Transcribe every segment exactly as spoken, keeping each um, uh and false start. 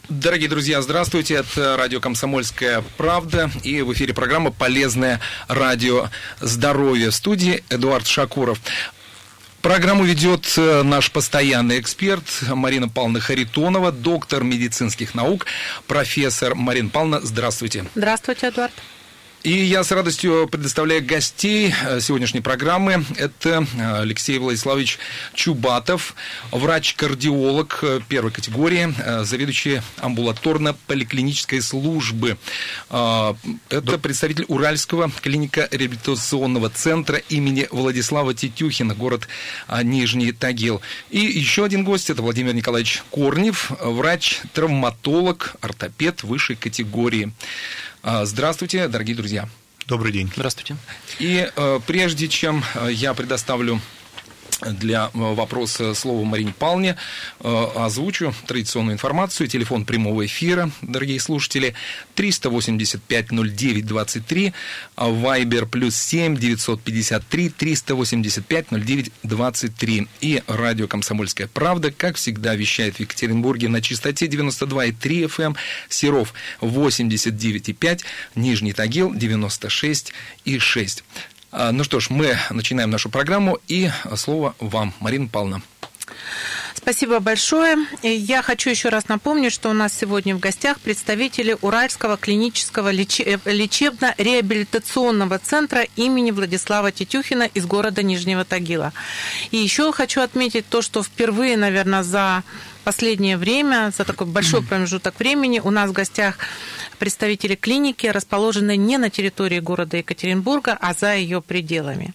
Дорогие друзья, здравствуйте, это радио «Комсомольская правда» и в эфире программа «Полезное радио здоровье». В студии Эдуард Шакуров. Программу ведет наш постоянный эксперт Марина Павловна Харитонова, доктор медицинских наук, профессор. Марина Павловна, здравствуйте. Здравствуйте, Эдуард. И я с радостью предоставляю гостей сегодняшней программы. Это Алексей Владиславович Чубатов, врач-кардиолог первой категории, заведующий амбулаторно-поликлинической службы. Это представитель Уральского клинико-реабилитационного центра имени Владислава Тетюхина, город Нижний Тагил. И еще один гость – это Владимир Николаевич Корнев, врач-травматолог, ортопед высшей категории. Здравствуйте, дорогие друзья. Добрый день. Здравствуйте. И э, прежде чем я предоставлю для вопроса слово Марине Павловне, э, озвучу традиционную информацию. Телефон прямого эфира, дорогие слушатели, триста восемьдесят пять ноль девять двадцать три, Вайбер плюс семь девятьсот пятьдесят три триста восемьдесят пять ноль девять двадцать три. И радио «Комсомольская правда», как всегда, вещает в Екатеринбурге на частоте девяносто два и три эф эм, Серов восемьдесят девять и пять, Нижний Тагил девяносто шесть и шесть. Ну что ж, мы начинаем нашу программу, и слово вам, Марина Павловна. Спасибо большое. Я хочу еще раз напомнить, что у нас сегодня в гостях представители Уральского клинического лечебно-реабилитационного центра имени Владислава Тетюхина из города Нижнего Тагила. И еще хочу отметить то, что впервые, наверное, за последнее время, за такой большой промежуток времени, у нас в гостях представители клиники, расположенные не на территории города Екатеринбурга, а за ее пределами.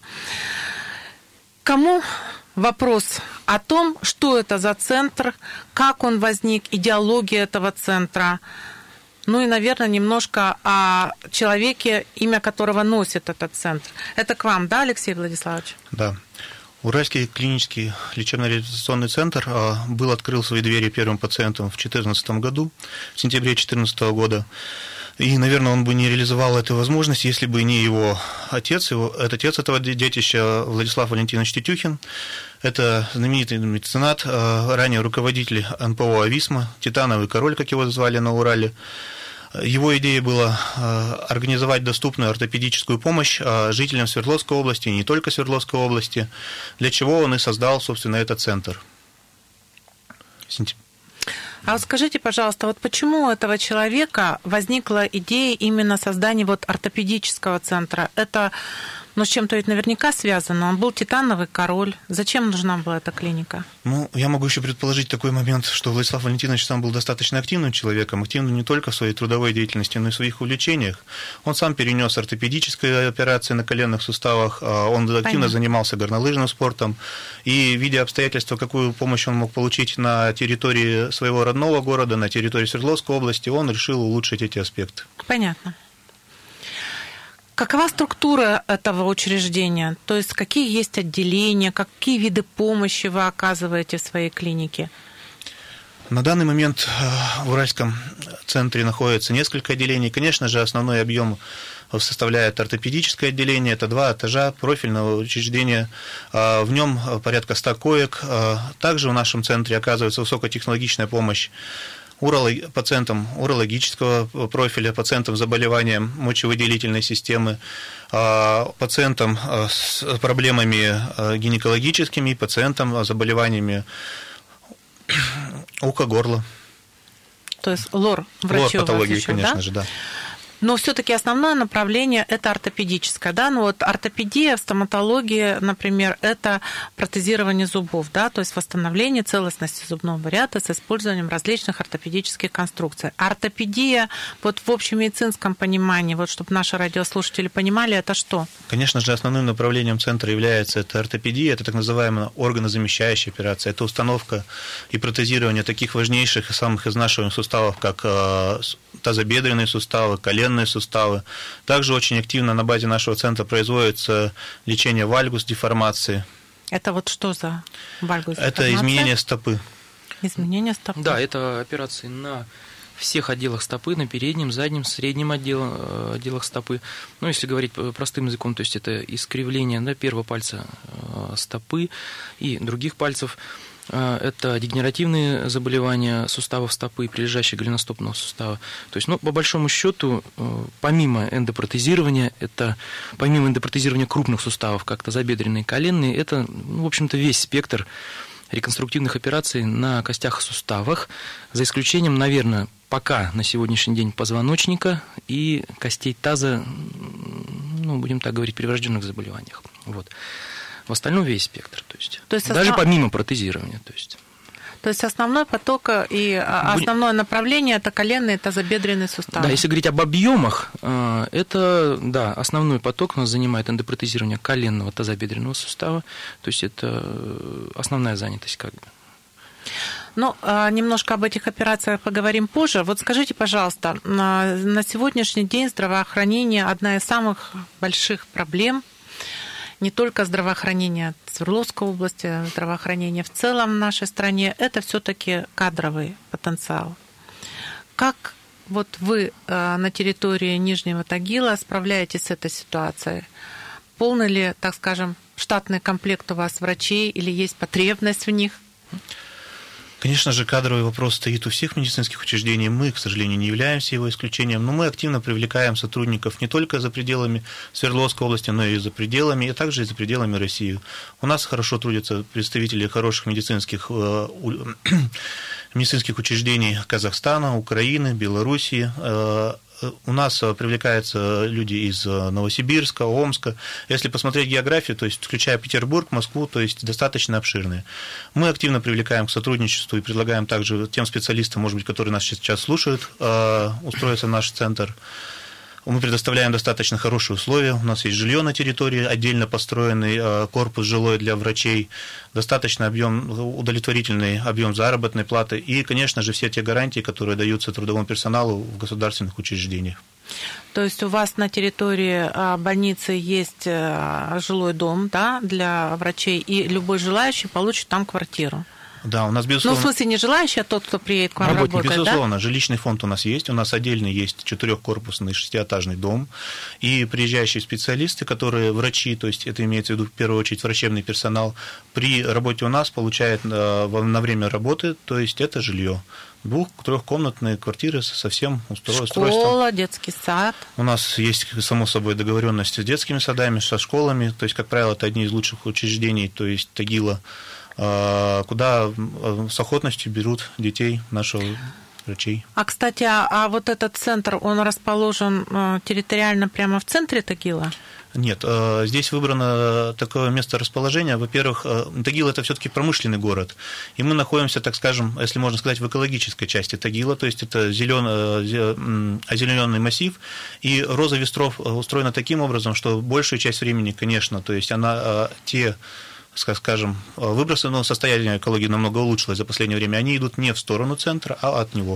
Кому вопрос о том, что это за центр, как он возник, идеология этого центра, ну и, наверное, немножко о человеке, имя которого носит этот центр. Это к вам, да, Алексей Владиславович? Да. Уральский клинический лечебно-реабилитационный центр был открыл свои двери первым пациентам в две тысячи четырнадцатом году, в сентябре две тысячи четырнадцатого года. И, наверное, он бы не реализовал эту возможность, если бы не его отец, его, это отец этого детища Владислав Валентинович Тетюхин. Это знаменитый меценат, ранее руководитель эн пэ о «Ависма», «Титановый король», как его звали на Урале. Его идея была организовать доступную ортопедическую помощь жителям Свердловской области, и не только Свердловской области, для чего он и создал, собственно, этот центр. А вот скажите, пожалуйста, вот почему у этого человека возникла идея именно создания вот ортопедического центра? Это, ну, с чем-то ведь наверняка связано. Он был титановый король. Зачем нужна была эта клиника? Ну, я могу еще предположить такой момент, что Владислав Валентинович сам был достаточно активным человеком, активным не только в своей трудовой деятельности, но и в своих увлечениях. Он сам перенес ортопедические операции на коленных суставах, он активно Понятно. занимался горнолыжным спортом, и, видя обстоятельства, какую помощь он мог получить на территории своего родного города, на территории Свердловской области, он решил улучшить эти аспекты. Понятно. Какова структура этого учреждения? То есть какие есть отделения, какие виды помощи вы оказываете в своей клинике? На данный момент в Уральском центре находится несколько отделений. Конечно же, основной объем составляет ортопедическое отделение. Это два этажа профильного учреждения. В нем порядка ста коек. Также в нашем центре оказывается высокотехнологичная помощь пациентам урологического профиля, пациентам с заболеванием мочевыделительной системы, пациентам с проблемами гинекологическими, пациентам с заболеваниями уха, горла. То есть лор врачи лор-патологии, еще, конечно да? же, да. Но все-таки основное направление – это ортопедическое, да? Ну вот ортопедия, стоматология, например, это протезирование зубов, да, то есть восстановление целостности зубного ряда с использованием различных ортопедических конструкций. Ортопедия, вот в общемедицинском понимании, вот чтобы наши радиослушатели понимали, это что? Конечно же, основным направлением центра является это ортопедия, это так называемая органозамещающая операция, это установка и протезирование таких важнейших и самых изнашиваемых суставов, как тазобедренные суставы, коленные суставы. Также очень активно на базе нашего центра производится лечение вальгус деформации. Это вот что за вальгус деформация? Это изменение стопы. Изменение стопы. Да, это операции на всех отделах стопы, на переднем, заднем, среднем отделах, отделах стопы. Ну, если говорить простым языком, то есть это искривление, да, первого пальца стопы и других пальцев. Это дегенеративные заболевания суставов стопы, прилежащего голеностопного сустава. То есть, ну, по большому счету, помимо эндопротезирования, это помимо эндопротезирования крупных суставов, как тазобедренные, коленные, это, ну, в общем-то, весь спектр реконструктивных операций на костях и суставах, за исключением, наверное, пока на сегодняшний день позвоночника и костей таза, ну, будем так говорить, при врожденных заболеваниях. Вот. В остальном весь спектр, то есть, то есть даже основ... помимо протезирования. То есть. То есть основной поток и основное направление – это коленные, тазобедренные суставы. Да, если говорить об объемах, это, да, основной поток у нас занимает эндопротезирование коленного тазобедренного сустава, то есть это основная занятость как бы. Ну, немножко об этих операциях поговорим позже. Вот скажите, пожалуйста, на сегодняшний день здравоохранение – одна из самых больших проблем, не только здравоохранение Свердловской области, здравоохранение в целом в нашей стране, это все-таки кадровый потенциал. Как вот вы на территории Нижнего Тагила справляетесь с этой ситуацией? Полный ли, так скажем, штатный комплект у вас врачей или есть потребность в них? Конечно же, кадровый вопрос стоит у всех медицинских учреждений. Мы, к сожалению, не являемся его исключением, но мы активно привлекаем сотрудников не только за пределами Свердловской области, но и за пределами, и также и за пределами России. У нас хорошо трудятся представители хороших медицинских, медицинских учреждений Казахстана, Украины, Белоруссии. У нас привлекаются люди из Новосибирска, Омска. Если посмотреть географию, то есть включая Петербург, Москву, то есть достаточно обширные. Мы активно привлекаем к сотрудничеству и предлагаем также тем специалистам, может быть, которые нас сейчас слушают, устроиться в наш центр. Мы предоставляем достаточно хорошие условия. У нас есть жилье на территории, отдельно построенный корпус жилой для врачей, достаточно объем, удовлетворительный объем заработной платы и, конечно же, все те гарантии, которые даются трудовому персоналу в государственных учреждениях. То есть у вас на территории больницы есть жилой дом, да, для врачей, и любой желающий получит там квартиру? Да, у нас, безусловно... Ну, в смысле, не желающий, а тот, кто приедет к вам работник, работать, безусловно, да? Жилищный фонд у нас есть, у нас отдельно есть четырехкорпусный шестиэтажный дом, и приезжающие специалисты, которые врачи, то есть это имеется в виду в первую очередь врачебный персонал, при работе у нас получает на время работы, то есть это жилье. Двух-трехкомнатные квартиры со всем устройством. Школа, детский сад. У нас есть, само собой, договоренность с детскими садами, со школами, то есть, как правило, это одни из лучших учреждений, то есть Тагила, куда с охотностью берут детей наших врачей. А, кстати, а, а вот этот центр, он расположен территориально прямо в центре Тагила? Нет, здесь выбрано такое место расположения. Во-первых, Тагил – это все-таки промышленный город, и мы находимся, так скажем, если можно сказать, в экологической части Тагила, то есть это зелен... озелененный массив, и роза ветров устроена таким образом, что большую часть времени, конечно, то есть она те, скажем, выбросы, но состояние экологии намного улучшилось за последнее время, они идут не в сторону центра, а от него.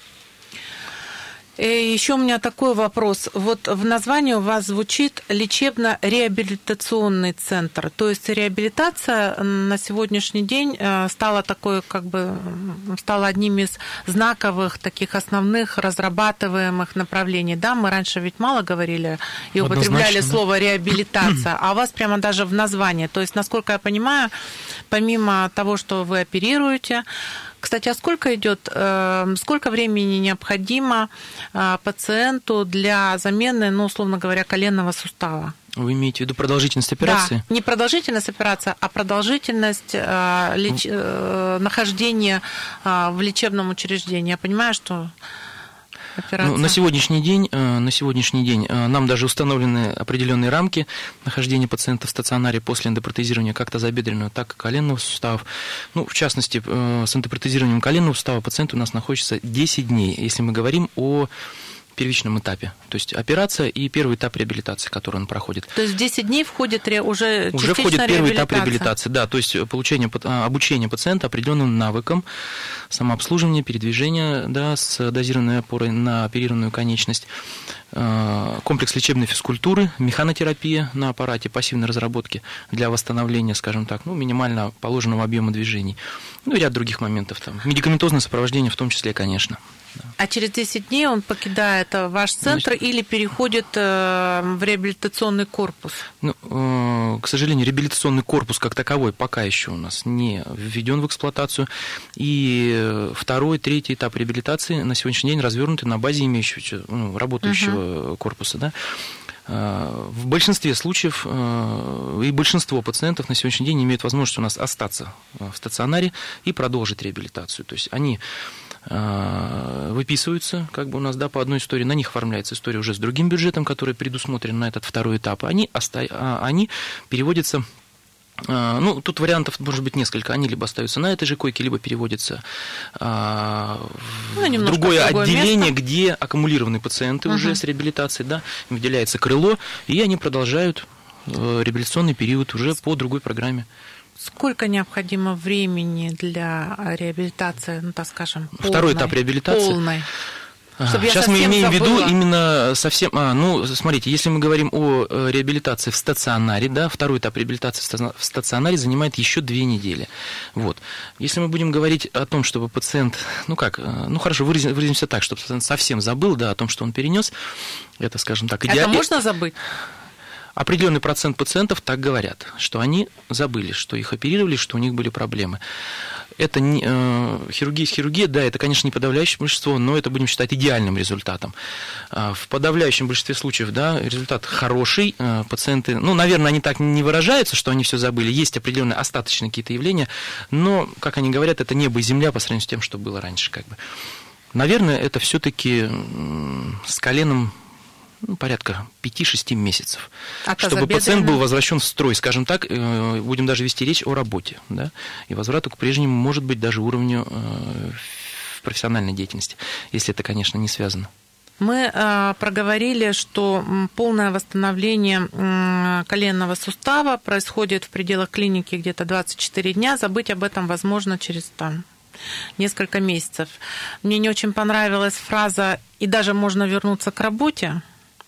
Еще у меня такой вопрос. Вот в названии у вас звучит лечебно-реабилитационный центр. То есть реабилитация на сегодняшний день стала такой, как бы, стала одним из знаковых, таких основных разрабатываемых направлений. Да, мы раньше ведь мало говорили и употребляли слово реабилитация, а у вас прямо даже в названии. То есть, насколько я понимаю, помимо того, что вы оперируете, кстати, а сколько идет, сколько времени необходимо пациенту для замены, ну, условно говоря, коленного сустава? Вы имеете в виду продолжительность операции? Да, не продолжительность операции, а продолжительность леч... нахождения в лечебном учреждении. Я понимаю, что... Ну, на сегодняшний день, на сегодняшний день нам даже установлены определенные рамки нахождения пациента в стационаре после эндопротезирования как тазобедренного, так и коленного суставов. Ну, в частности, с эндопротезированием коленного сустава пациент у нас находится десять дней, если мы говорим о первичном этапе. То есть операция и первый этап реабилитации, который он проходит. То есть в десять дней входит уже Уже входит первый этап реабилитации, да, то есть получение, обучение пациента определенным навыкам, самообслуживание, передвижение, да, с дозированной опорой на оперированную конечность, комплекс лечебной физкультуры, механотерапия на аппарате пассивной разработки для восстановления, скажем так, ну, минимально положенного объема движений, ну и ряд других моментов, там, медикаментозное сопровождение в том числе, конечно. Да. А через десять дней он покидает ваш центр ну, или переходит в реабилитационный корпус? Ну, к сожалению, реабилитационный корпус как таковой пока еще у нас не введен в эксплуатацию. И второй, третий этап реабилитации на сегодняшний день развернуты на базе имеющегося, ну, работающего uh-huh. корпуса. Да? В большинстве случаев и большинство пациентов на сегодняшний день имеют возможность у нас остаться в стационаре и продолжить реабилитацию. То есть они выписываются, как бы у нас, да, по одной истории, на них оформляется история уже с другим бюджетом, который предусмотрен на этот второй этап, они, оста... они переводятся. Ну, тут вариантов может быть несколько. Они либо остаются на этой же койке, либо переводятся а, в ну, другое отделение, место. Где аккумулированы пациенты uh-huh. уже с реабилитацией, да, им выделяется крыло, и они продолжают реабилитационный период уже по другой программе. Сколько необходимо времени для реабилитации, ну, так скажем, полной? Второй этап реабилитации. Полной. Сейчас мы имеем в виду именно совсем... А, ну, смотрите, если мы говорим о реабилитации в стационаре, да, второй этап реабилитации в стационаре занимает еще две недели. Вот. Если мы будем говорить о том, чтобы пациент... Ну как, ну хорошо, выразим, выразимся так, чтобы пациент совсем забыл, да, о том, что он перенес, это, скажем так, идеально. Это можно забыть? Определенный процент пациентов так говорят, что они забыли, что их оперировали, что у них были проблемы. Это не, э, хирургия есть хирургия, да, это, конечно, не подавляющее большинство, но это будем считать идеальным результатом. В подавляющем большинстве случаев, да, результат хороший, э, пациенты, ну, наверное, они так не выражаются, что они все забыли, есть определенные остаточные какие-то явления, но, как они говорят, это небо и земля по сравнению с тем, что было раньше, как бы. Наверное, это все-таки с коленом, ну, порядка пяти-шести месяцев, а чтобы пациент был возвращен в строй, скажем так, будем даже вести речь о работе, да, и возврату к прежнему, может быть, даже уровню в профессиональной деятельности, если это, конечно, не связано. Мы э, проговорили, что полное восстановление э, коленного сустава происходит в пределах клиники где-то двадцать четыре дня, забыть об этом возможно через там несколько месяцев. Мне не очень понравилась фраза «и даже можно вернуться к работе»,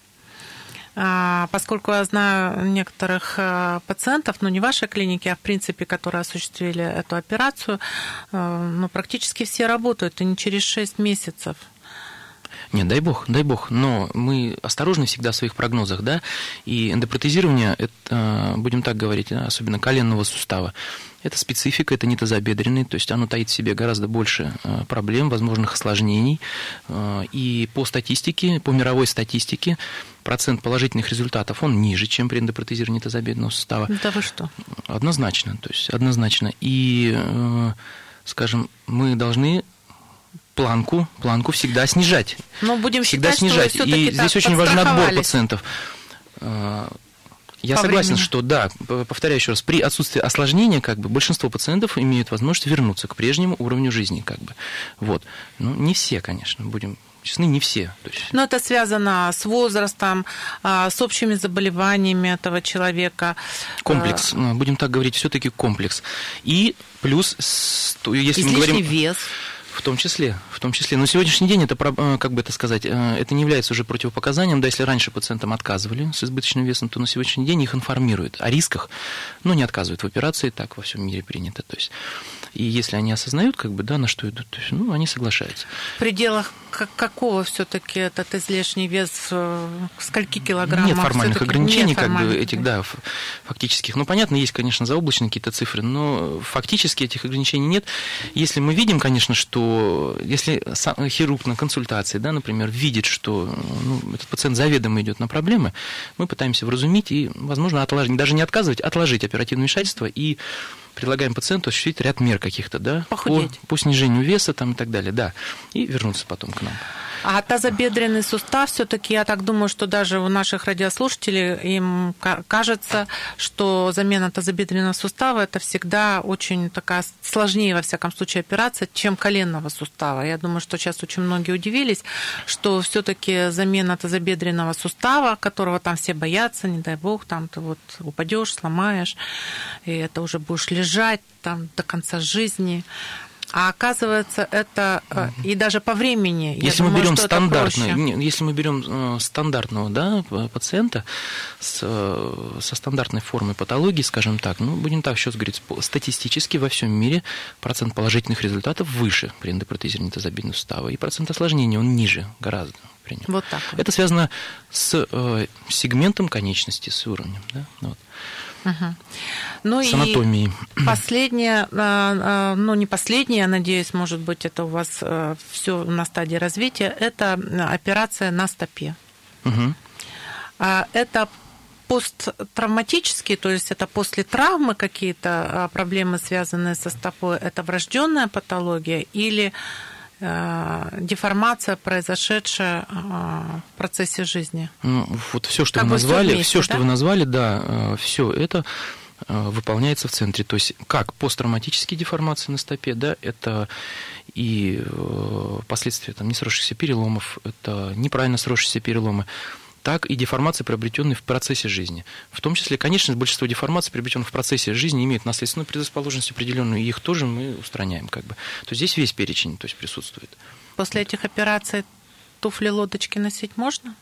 поскольку я знаю некоторых пациентов, ну не в вашей клинике, а в принципе, которые осуществили эту операцию, ну, практически все работают, и не через шесть месяцев. Нет, дай бог, дай бог, но мы осторожны всегда в своих прогнозах, да, и эндопротезирование, это, будем так говорить, особенно коленного сустава, это специфика, это не тазобедренный, то есть оно таит в себе гораздо больше проблем, возможных осложнений, и по статистике, по мировой статистике, процент положительных результатов, он ниже, чем при эндопротезировании тазобедренного сустава. Да вы что? Однозначно, то есть однозначно, и, скажем, мы должны планку, планку всегда снижать. Но будем всегда считать, снижать. Что вы и здесь очень важен отбор пациентов. Я По согласен, времени. что да, повторяю еще раз, при отсутствии осложнения, как бы, большинство пациентов имеют возможность вернуться к прежнему уровню жизни, как бы. Вот. Ну, не все, конечно, будем честны, не все. То есть... Но это связано с возрастом, с общими заболеваниями этого человека. Комплекс, будем так говорить, все-таки комплекс. И плюс, если излишний мы говорим... вес. В том числе, в том числе. Но сегодняшний день это, как бы это сказать, это не является уже противопоказанием. Да, если раньше пациентам отказывали с избыточным весом, то на сегодняшний день их информируют о рисках, но не отказывают в операции, так во всем мире принято. То есть, и если они осознают, как бы, да, на что идут, то есть, ну, они соглашаются. В пределах какого все-таки этот излишний вес, скольки килограммов? Нет формальных ограничений, Нет как формальных. бы, этих, да, фактических. Ну, понятно, есть, конечно, заоблачные какие-то цифры, но фактически этих ограничений нет. Если мы видим, конечно, что если хирург на консультации, да, например, видит, что, ну, этот пациент заведомо идет на проблемы, мы пытаемся вразумить и, возможно, отложить, даже не отказывать, отложить оперативное вмешательство и предлагаем пациенту осуществить ряд мер каких-то, да, по, по снижению веса там, и так далее, да, и вернуться потом к нам. А тазобедренный сустав, все-таки я так думаю, что даже у наших радиослушателей им кажется, что замена тазобедренного сустава это всегда очень такая сложнее, во всяком случае, операция, чем коленного сустава. Я думаю, что сейчас очень многие удивились, что все-таки замена тазобедренного сустава, которого там все боятся, не дай бог, там ты вот упадешь, сломаешь, и это уже будешь лежать там до конца жизни. А оказывается, это и даже по времени. Если мы берем стандартную, если мы берем стандартного, да, пациента с, со стандартной формой патологии, скажем так, ну, будем так сейчас говорить, статистически во всем мире процент положительных результатов выше при эндопротезировании тазобедренного сустава, и процент осложнений он ниже гораздо. При нем. Вот так вот. Это связано с э, сегментом конечности, с уровнем, да, вот. Угу. Ну с анатомией. И последнее, ну не последнее, я надеюсь, может быть, это у вас все на стадии развития, это операция на стопе. Угу. Это посттравматические, то есть это после травмы какие-то проблемы, связанные со стопой, это врожденная патология или деформация, произошедшая в процессе жизни? Ну, вот все, что как вы назвали, все, вместе, все, что да? вы назвали, да, все это выполняется в центре. То есть как посттравматические деформации на стопе, да, это и последствия там, несросшихся переломов, это неправильно сросшиеся переломы, так и деформации, приобретенные в процессе жизни. В том числе, конечно, большинство деформаций, приобретенных в процессе жизни, имеют наследственную предрасположенность определенную, и их тоже мы устраняем. Как бы. То есть здесь весь перечень то есть, присутствует. После этих операций туфли-лодочки носить можно?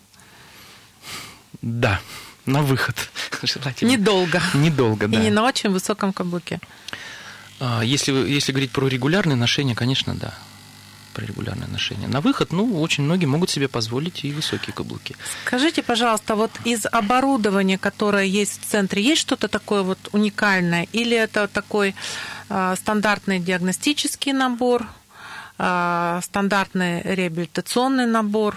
Да, на выход. Желательно. Недолго. Недолго, да. И не на очень высоком каблуке. Если, если говорить про регулярные ношения, конечно, да. Про регулярное ношение. На выход, ну, очень многие могут себе позволить и высокие каблуки. Скажите, пожалуйста, вот из оборудования, которое есть в центре, есть что-то такое вот уникальное? Или это такой э, стандартный диагностический набор, э, стандартный реабилитационный набор?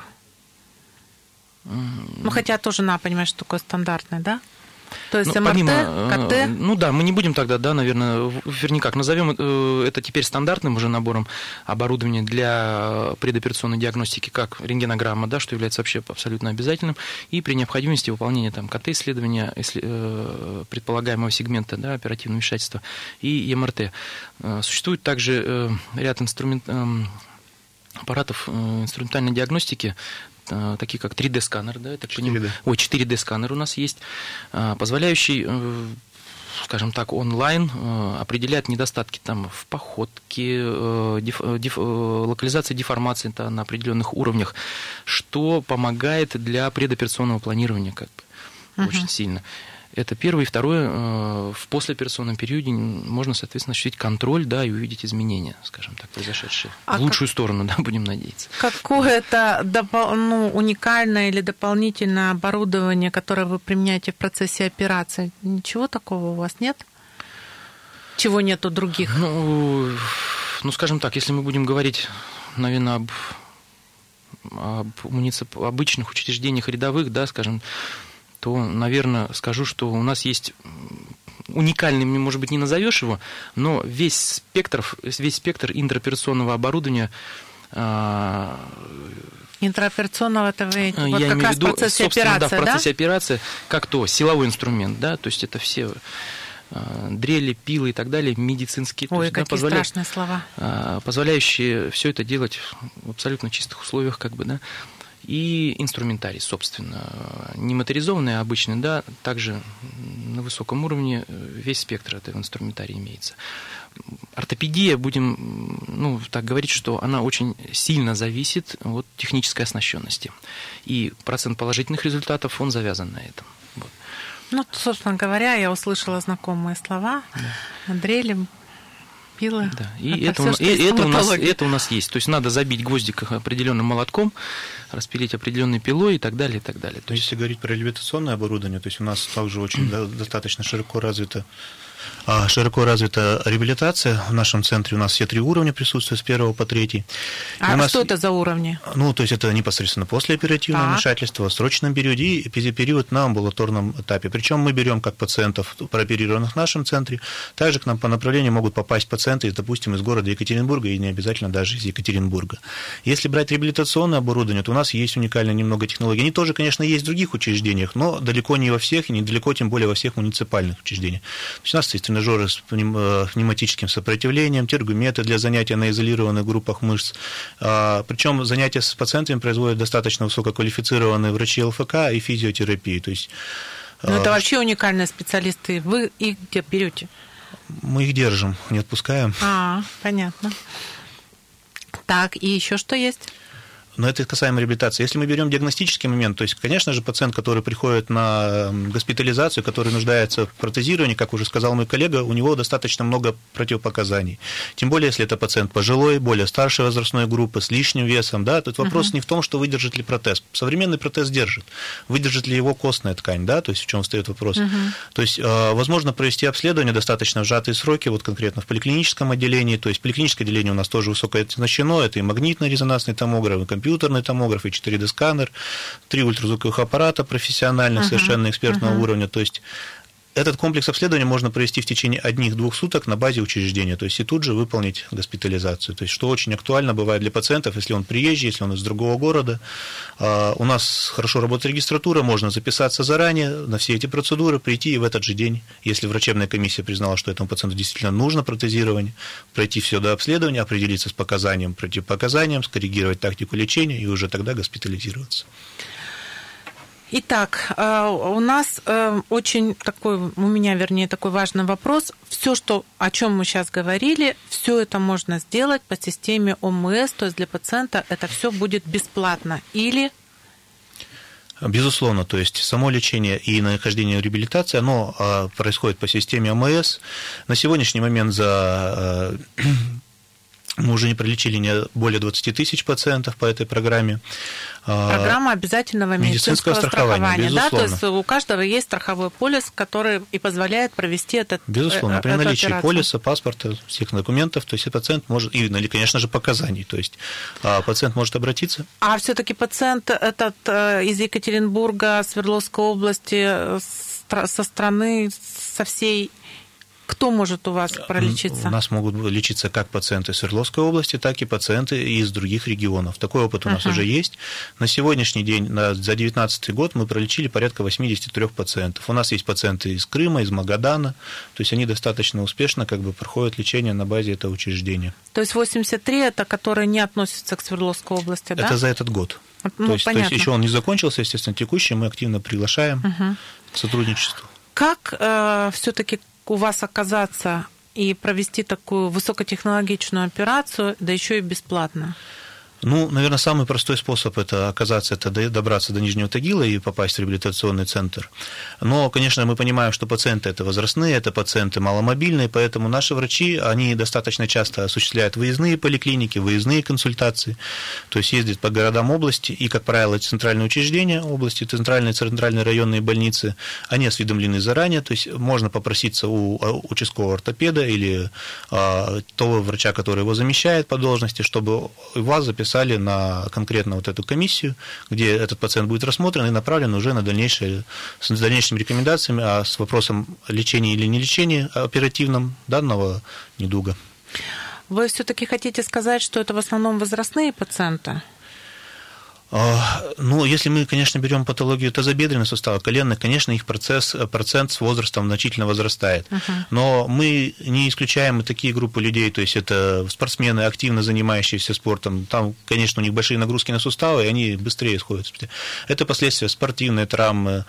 Mm-hmm. Ну, хотя тоже надо понимать, что такое стандартный, да? То есть ну, эм эр тэ, ка тэ? Ну да, мы не будем тогда, да, наверное, вернее как, назовем это теперь стандартным уже набором оборудования для предоперационной диагностики, как рентгенограмма, да, что является вообще абсолютно обязательным, и при необходимости выполнения там ка тэ-исследования предполагаемого сегмента, да, оперативного вмешательства, и эм эр тэ. Существует также ряд инструмент, аппаратов инструментальной диагностики, такие как три дэ-сканер, да, так четыре дэ. Ой, четыре дэ-сканер у нас есть, позволяющий, скажем так, онлайн определять недостатки там, в походке, деф, деф, локализации деформации на определенных уровнях, что помогает для предоперационного планирования как бы, uh-huh. очень сильно. Это первое. И второе, в послеоперационном периоде можно, соответственно, ощутить контроль, да, и увидеть изменения, скажем так, произошедшие. А в лучшую как... сторону, да, будем надеяться. Какое-то допол... ну, уникальное или дополнительное оборудование, которое вы применяете в процессе операции? Ничего такого у вас нет? Чего нет у других? Ну, ну скажем так, если мы будем говорить, наверное, об, об муницип... обычных учреждениях рядовых, да, скажем, то, наверное, скажу, что у нас есть уникальный, может быть, не назовешь его, но весь спектр, весь спектр интраоперационного оборудования. Интраоперационного, это вы вот я как раз в процессе операции, да, в процессе да? операции, как то силовой инструмент, да, то есть это все дрели, пилы и так далее, медицинские. Ой, то есть, какие да, позволя... страшные слова. Позволяющие все это делать в абсолютно чистых условиях, как бы, да. И инструментарий, собственно, не моторизованный, а обычный, да, также на высоком уровне весь спектр этого инструментария имеется. Ортопедия, будем, ну, так говорить, что она очень сильно зависит от технической оснащенности. И процент положительных результатов, он завязан на этом. Вот. Ну, собственно говоря, я услышала знакомые слова. Да. Дрели, пилы. Да. И это, это, все, и это, у нас, это у нас есть. То есть надо забить гвоздик определенным молотком, распилить определенной пилой и так далее, и так далее. То есть, если говорить про реабилитационное оборудование, то есть у нас также очень достаточно широко развито Широко развита реабилитация. В нашем центре у нас все три уровня присутствуют, с первого по третий. А нас, что это за уровни? Ну, то есть это непосредственно послеоперативное так. вмешательство, в срочном периоде и период на амбулаторном этапе. Причем мы берем как пациентов, прооперированных в нашем центре, также к нам по направлению могут попасть пациенты, допустим, из города Екатеринбурга и не обязательно даже из Екатеринбурга. Если брать реабилитационное оборудование, то у нас есть уникальная немного технология. Они тоже, конечно, есть в других учреждениях, но далеко не во всех, и недалеко, тем более во всех муниципальных учреждениях. То есть у нас есть тренажеры с пневматическим сопротивлением, тергометы для занятия на изолированных группах мышц. Причем занятия с пациентами производят достаточно высококвалифицированные врачи эл эф ка и физиотерапии. То есть, ну, это вообще уникальные специалисты. Вы их где берете? Мы их держим, не отпускаем. А, понятно. Так, и еще что есть? Но это касаемо реабилитации. Если мы берем диагностический момент, то есть, конечно же, пациент, который приходит на госпитализацию, который нуждается в протезировании, как уже сказал мой коллега, у него достаточно много противопоказаний. Тем более, если это пациент пожилой, более старшей возрастной группы, с лишним весом. Да, тут вопрос uh-huh. не в том, что выдержит ли протез. Современный протез держит. Выдержит ли его костная ткань, да, то есть в чем встает вопрос. Uh-huh. То есть, возможно провести обследование достаточно в сжатые сроки, вот конкретно в поликлиническом отделении. То есть, поликлиническое отделение у нас тоже высокое оснащено, это и магнитно-резонансный томограф, и компьютерный томограф, и четыре дэ сканер, три ультразвуковых аппарата профессиональных, uh-huh. совершенно экспертного uh-huh. уровня. То есть этот комплекс обследования можно провести в течение одних-двух суток на базе учреждения, то есть и тут же выполнить госпитализацию. То есть что очень актуально бывает для пациентов, если он приезжий, если он из другого города. У нас хорошо работает регистратура, можно записаться заранее на все эти процедуры, прийти и в этот же день, если врачебная комиссия признала, что этому пациенту действительно нужно протезирование, пройти все до обследования, определиться с показанием, противопоказанием, скоррегировать тактику лечения и уже тогда госпитализироваться. Итак, у нас очень такой, у меня, вернее, такой важный вопрос. Все, что, о чем мы сейчас говорили, все это можно сделать по системе о эм эс, то есть для пациента это все будет бесплатно. Или... Безусловно, то есть само лечение и нахождение в реабилитации, оно происходит по системе о эм эс. На сегодняшний момент за... Мы уже не пролечили не более двадцати тысяч пациентов по этой программе. Программа обязательного медицинского, медицинского страхования. Да? То есть у каждого есть страховой полис, который и позволяет провести этот Безусловно, при наличии операцию. полиса, паспорта, всех документов, то есть пациент может, и, конечно же, показаний, то есть пациент может обратиться. А все-таки пациент этот из Екатеринбурга, Свердловской области, со страны, со всей... Кто может у вас пролечиться? У нас могут лечиться как пациенты Свердловской области, так и пациенты из других регионов. Такой опыт у нас uh-huh. уже есть. На сегодняшний день, за две тысячи девятнадцатый год, мы пролечили порядка восемьдесят три пациентов. У нас есть пациенты из Крыма, из Магадана, то есть они достаточно успешно как бы проходят лечение на базе этого учреждения. То есть восемьдесят три это которые не относятся к Свердловской области, да? Это за этот год. Ну, то, есть, то есть еще он не закончился, естественно, текущий, мы активно приглашаем uh-huh. к сотрудничеству. Как э, все-таки у вас оказаться и провести такую высокотехнологичную операцию, да еще и бесплатно? Ну, наверное, самый простой способ это оказаться, это добраться до Нижнего Тагила и попасть в реабилитационный центр. Но, конечно, мы понимаем, что пациенты это возрастные, это пациенты маломобильные, поэтому наши врачи, они достаточно часто осуществляют выездные поликлиники, выездные консультации, то есть ездят по городам области, и, как правило, центральные учреждения области, центральные, центральные районные больницы, они осведомлены заранее, то есть можно попроситься у участкового ортопеда или а, того врача, который его замещает по должности, чтобы вас записали на конкретно вот эту комиссию, где этот пациент будет рассмотрен и направлен уже на дальнейшее, с дальнейшими рекомендациями, а с вопросом лечения или не лечения оперативным данного недуга. Вы все-таки хотите сказать, что это в основном возрастные пациенты? Ну, если мы, конечно, берем патологию тазобедренного сустава, коленных, конечно, их процесс, процент с возрастом значительно возрастает. Uh-huh. Но мы не исключаем и такие группы людей, то есть это спортсмены, активно занимающиеся спортом, там, конечно, у них большие нагрузки на суставы, и они быстрее сходят. Это последствия спортивной травмы,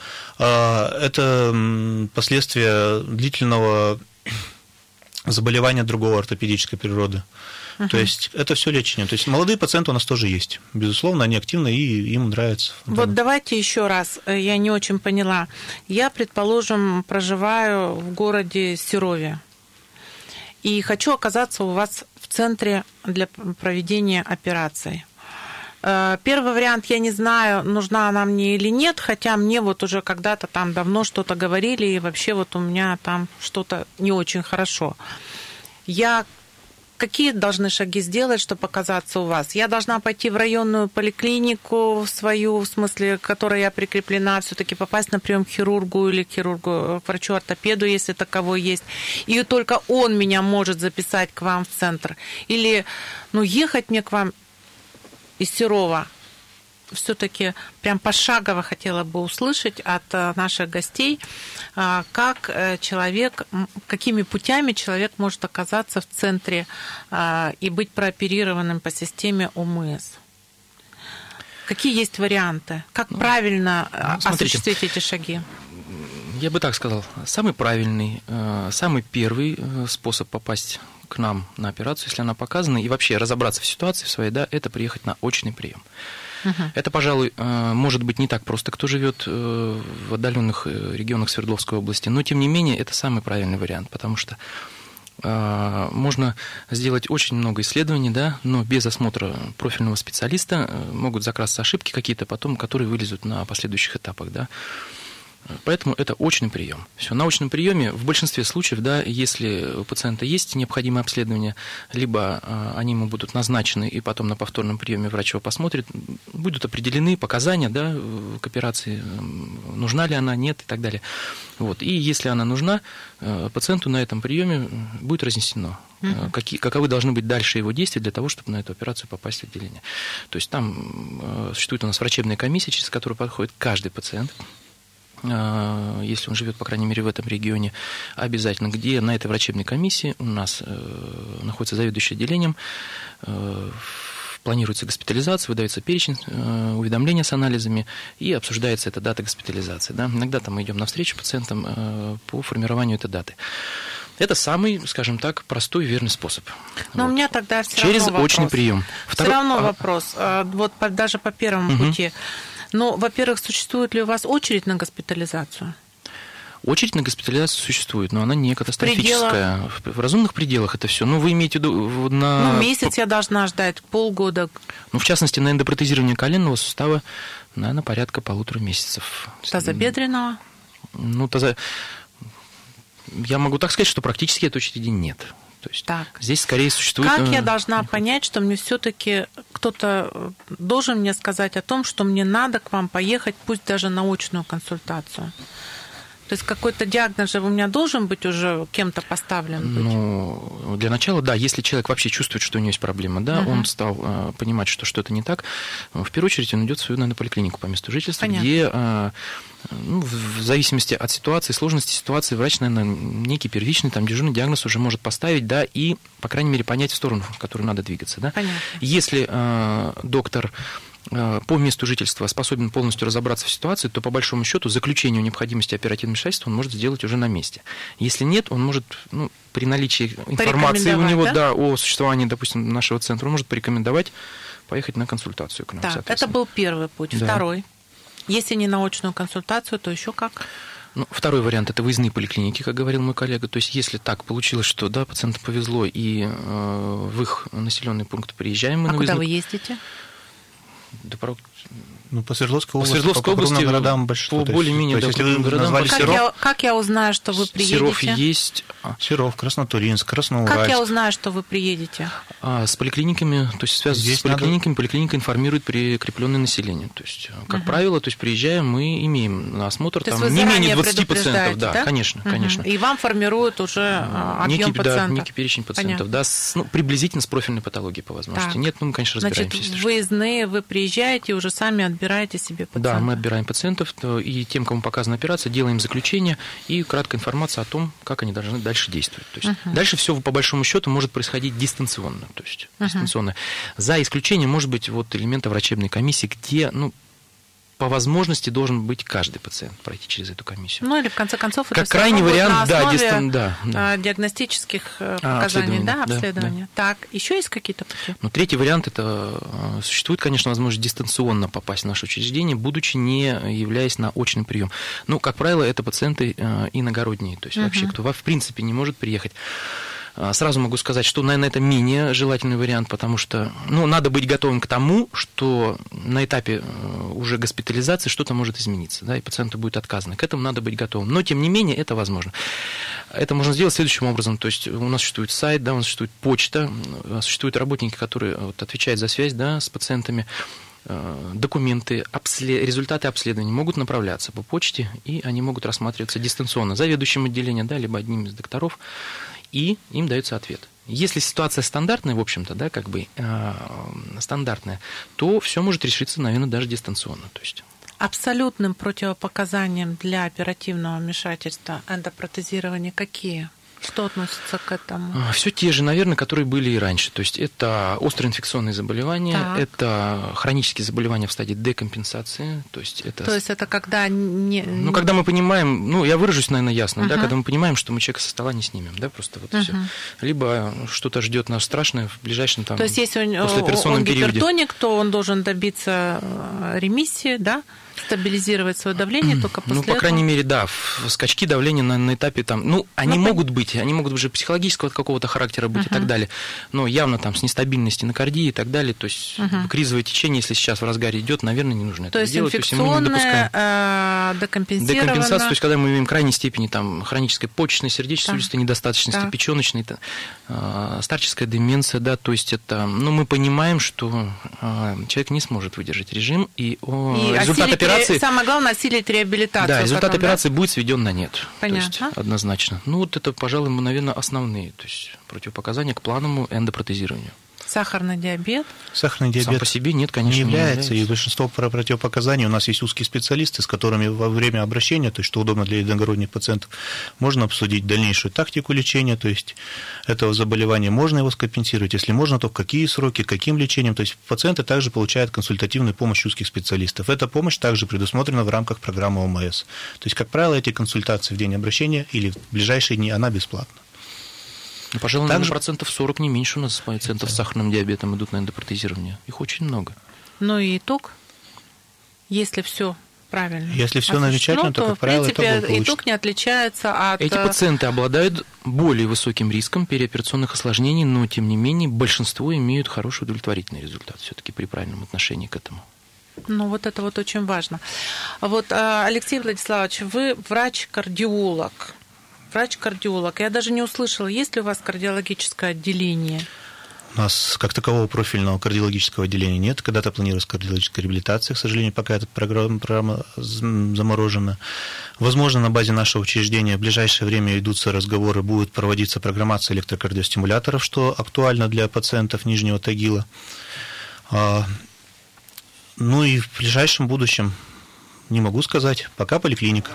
это последствия длительного заболевания другого ортопедической природы. Uh-huh. То есть это все лечение. То есть молодые пациенты у нас тоже есть. Безусловно, они активны, и им нравится. Вот да. Давайте еще раз, я не очень поняла. Я, предположим, проживаю в городе Серове и хочу оказаться у вас в центре для проведения операций. Первый вариант, я не знаю, нужна она мне или нет, хотя мне вот уже когда-то там давно что-то говорили, и вообще вот у меня там что-то не очень хорошо. Я Какие должны шаги сделать, чтобы оказаться у вас? Я должна пойти в районную поликлинику свою, в смысле, к которой я прикреплена, все-таки попасть на прием к хирургу или к хирургу, к врачу-ортопеду, если таковой есть. И только он меня может записать к вам в центр. Или, ну, ехать мне к вам из Серова. Все-таки прям пошагово хотела бы услышать от наших гостей, как человек, какими путями человек может оказаться в центре и быть прооперированным по системе о эм эс. Какие есть варианты? Как правильно ну, осуществить эти шаги? Я бы так сказал, самый правильный, самый первый способ попасть к нам на операцию, если она показана, и вообще разобраться в ситуации в своей, да, это приехать на очный прием. Uh-huh. Это, пожалуй, может быть не так просто, кто живет в отдаленных регионах Свердловской области, но, тем не менее, это самый правильный вариант, потому что можно сделать очень много исследований, да, но без осмотра профильного специалиста могут закрасться ошибки какие-то потом, которые вылезут на последующих этапах, да. Поэтому это очный прием. Все, на очном приеме в большинстве случаев, да, если у пациента есть необходимое обследование, либо они ему будут назначены, и потом на повторном приеме врач его посмотрит, будут определены показания, да, к операции, нужна ли она, нет и так далее. Вот. И если она нужна, пациенту на этом приеме будет разъяснено, uh-huh. какие, каковы должны быть дальше его действия для того, чтобы на эту операцию попасть в отделение. То есть там существует у нас врачебная комиссия, через которую проходит каждый пациент, если он живет, по крайней мере, в этом регионе, обязательно, где на этой врачебной комиссии у нас э, находится заведующий отделением, э, планируется госпитализация, выдается перечень, э, уведомления с анализами, и обсуждается эта дата госпитализации. Да? Иногда там мы идем навстречу пациентам э, по формированию этой даты. Это самый, скажем так, простой и верный способ. Но вот. У меня тогда все Через равно вопрос. очный прием. Второй... Все равно вопрос. Вот даже по первому угу. пути. Ну, во-первых, существует ли у вас очередь на госпитализацию? Очередь на госпитализацию существует, но она не катастрофическая. В, в разумных пределах это все. Ну, вы имеете в виду на... Ну, месяц я должна ждать, полгода. Ну, в частности, на эндопротезирование коленного сустава, наверное, порядка полутора месяцев. Тазобедренного? Ну, таза... Я могу так сказать, что практически этой очереди нет. То есть так. Здесь скорее существует... Как я должна понять, что мне все-таки кто-то должен мне сказать о том, что мне надо к вам поехать, пусть даже на очную консультацию? То есть какой-то диагноз же у меня должен быть уже кем-то поставлен быть? Ну, для начала, да, если человек вообще чувствует, что у него есть проблема, да, uh-huh. он стал э, понимать, что что-то не так, в первую очередь он идет в свою, наверное, поликлинику по месту жительства, Понятно. где... Э, Ну, в зависимости от ситуации, сложности ситуации, врач, наверное, некий первичный, там, дежурный диагноз уже может поставить, да, и, по крайней мере, понять в сторону, в которую надо двигаться, да. Понятно. Если э, доктор э, по месту жительства способен полностью разобраться в ситуации, то, по большому счету, заключение о необходимости оперативного вмешательства он может сделать уже на месте. Если нет, он может, ну, при наличии информации у него, да? Да, о существовании, допустим, нашего центра, он может порекомендовать поехать на консультацию к нам. Так, это был первый путь. Да. Второй. Если не на очную консультацию, то еще как? Ну, второй вариант – это выездные поликлиники, как говорил мой коллега. То есть, если так получилось, что да, пациенту повезло, и э, в их населенный пункт приезжаем мы а на куда выездные... вы ездите? Да, порог... Ну, по Свердловской по области, Свердловской по области, городам большинство. По более-менее, да, если вы городам. назвали как, Серов, я, как я узнаю, что вы приедете? Серов есть. Серов, Краснотуринск, Красноуральск. Как я узнаю, что вы приедете? А, с поликлиниками, то есть связано с поликлиниками, надо... поликлиника информирует прикрепленное население. То есть, как uh-huh. правило, то есть приезжаем, мы имеем на осмотр то там не менее двадцати пациентов. Да, да? конечно, uh-huh. конечно. И вам формируют уже объем некий, пациентов? Да, некий перечень пациентов, да, с, ну, приблизительно с профильной патологией по возможности. Так. Нет, ну, мы, конечно, разбираемся. Значит, выездные, вы приезжаете, уже сами отбираете себе пациентов? Да, мы отбираем пациентов, и тем, кому показана операция, делаем заключение и краткая информация о том, как они должны дальше действовать. То есть uh-huh. дальше все по большому счету может происходить дистанционно. То есть uh-huh. дистанционно. За исключением, может быть, вот элемента врачебной комиссии, где, ну, по возможности должен быть каждый пациент пройти через эту комиссию. Ну или в конце концов как это крайний вариант, да, дистан... да, да. диагностических а, показаний, да, обследования. Да, да. Так, еще есть какие-то пути? Ну, третий вариант – это существует, конечно, возможность дистанционно попасть в наше учреждение, будучи не являясь на очный прием. Ну, как правило, это пациенты иногородние, то есть uh-huh. вообще, кто в принципе не может приехать. Сразу могу сказать, что, наверное, это менее желательный вариант, потому что, ну, надо быть готовым к тому, что на этапе уже госпитализации что-то может измениться, да, и пациенту будет отказано. К этому надо быть готовым. Но, тем не менее, это возможно. Это можно сделать следующим образом. То есть у нас существует сайт, да, у нас существует почта, существуют работники, которые вот, отвечают за связь, да, с пациентами. Документы, обслед... результаты обследований могут направляться по почте, и они могут рассматриваться дистанционно заведующим отделением, да, либо одним из докторов, и им дается ответ. Если ситуация стандартная, в общем-то, да, как бы э, стандартная, то все может решиться, наверное, даже дистанционно. То есть... Абсолютным противопоказанием для оперативного вмешательства эндопротезирования какие? Что относится к этому? Все те же, наверное, которые были и раньше. То есть это острые инфекционные заболевания, так. это хронические заболевания в стадии декомпенсации. То есть это, то есть это когда не... Ну, когда мы понимаем, ну, я выражусь, наверное, ясно, uh-huh. да, когда мы понимаем, что мы человека со стола не снимем, да, просто вот uh-huh. все. Либо что-то ждет нас страшное в ближайшем там, то есть если он гипертоник, то он должен добиться ремиссии, да? Стабилизировать свое давление только после Ну, по этого? крайней мере, да, скачки давления на, на этапе там, ну, они ну, могут быть, они могут уже психологического какого-то характера быть uh-huh. и так далее, но явно там с нестабильностью нокардии и так далее, то есть uh-huh. кризовое течение, если сейчас в разгаре идет, наверное, не нужно то это делать. То есть инфекционное, э, декомпенсированное. Декомпенсация, то есть когда мы имеем крайней степени там хронической почечной, сердечно-сосудистой да. недостаточности, да. печёночной, э, старческая деменция, да, то есть это, ну, мы понимаем, что э, человек не сможет выдержать режим, и, о, и результат операции... Самое главное, осилить реабилитацию. Да, результат потом, операции да? будет сведен на нет. Понятно. То есть, однозначно. Ну, вот это, пожалуй, наверное, основные то есть, противопоказания к плановому эндопротезированию. Сахарный диабет? Сахарный диабет сам по себе нет, конечно, не является, не является. И большинство противопоказаний у нас есть узкие специалисты, с которыми во время обращения, то есть что удобно для иногородних пациентов, можно обсудить дальнейшую тактику лечения, то есть этого заболевания, можно его скомпенсировать, если можно, то в какие сроки, каким лечением, то есть пациенты также получают консультативную помощь узких специалистов. Эта помощь также предусмотрена в рамках программы ОМС. То есть, как правило, эти консультации в день обращения или в ближайшие дни, она бесплатна. Ну, пожалуй, также... процентов сорок, не меньше у нас пациентов с сахарным диабетом идут на эндопротезирование. Их очень много. Ну и итог, если все правильно. Если все замечательно, то, как правило, в принципе, итог, итог не отличается от... Эти пациенты обладают более высоким риском переоперационных осложнений, но, тем не менее, большинство имеют хороший удовлетворительный результат все-таки при правильном отношении к этому. Ну, вот это вот очень важно. Вот, Алексей Владиславович, вы врач-кардиолог. Врач-кардиолог. Я даже не услышала, есть ли у вас кардиологическое отделение? У нас как такового профильного кардиологического отделения нет. Когда-то планировалась кардиологическая реабилитация, к сожалению, пока эта программа, программа заморожена. Возможно, на базе нашего учреждения в ближайшее время ведутся разговоры, будет проводиться программация электрокардиостимуляторов, что актуально для пациентов Нижнего Тагила. Ну и в ближайшем будущем, не могу сказать, пока поликлиника.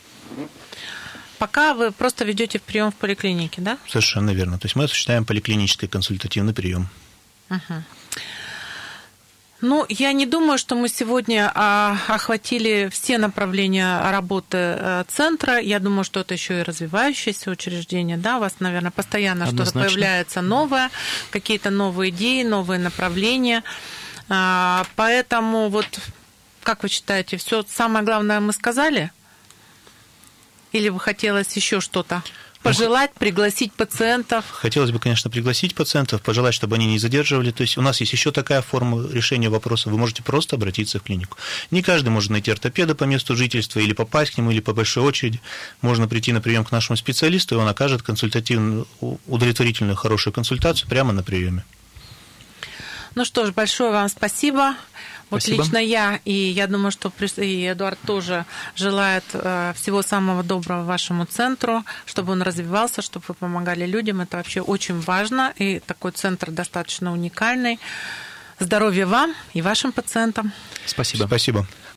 Пока вы просто ведете прием в поликлинике, да? Совершенно верно. То есть мы осуществляем поликлинический консультативный прием. Угу. Ну, я не думаю, что мы сегодня а, охватили все направления работы а, центра. Я думаю, что это еще и развивающееся учреждение, да? У вас, наверное, постоянно однозначно. Что-то появляется новое, какие-то новые идеи, новые направления. А, поэтому вот, как вы считаете, все самое главное мы сказали? Или бы хотелось еще что-то пожелать, пригласить пациентов? Хотелось бы, конечно, пригласить пациентов, пожелать, чтобы они не задерживали. То есть у нас есть еще такая форма решения вопроса. Вы можете просто обратиться в клинику. Не каждый может найти ортопеда по месту жительства или попасть к нему, или по большой очереди. Можно прийти на прием к нашему специалисту, и он окажет консультативную, удовлетворительную, хорошую консультацию прямо на приеме. Ну что ж, большое вам спасибо. Вот Спасибо. Лично я, и я думаю, что и Эдуард тоже желает всего самого доброго вашему центру, чтобы он развивался, чтобы вы помогали людям. Это вообще очень важно, и такой центр достаточно уникальный. Здоровья вам и вашим пациентам. Спасибо. Спасибо.